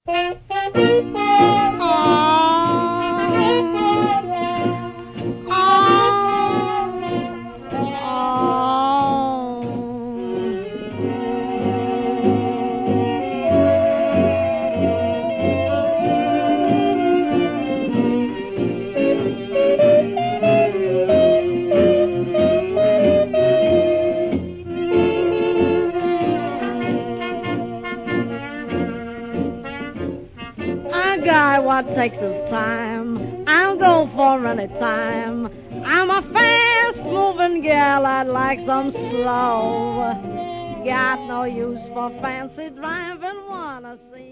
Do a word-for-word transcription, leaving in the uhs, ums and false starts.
Guy what takes his time, I'll go for any time. I'm a fast-moving gal, I'd like some slow. Got no use for fancy driving, wanna see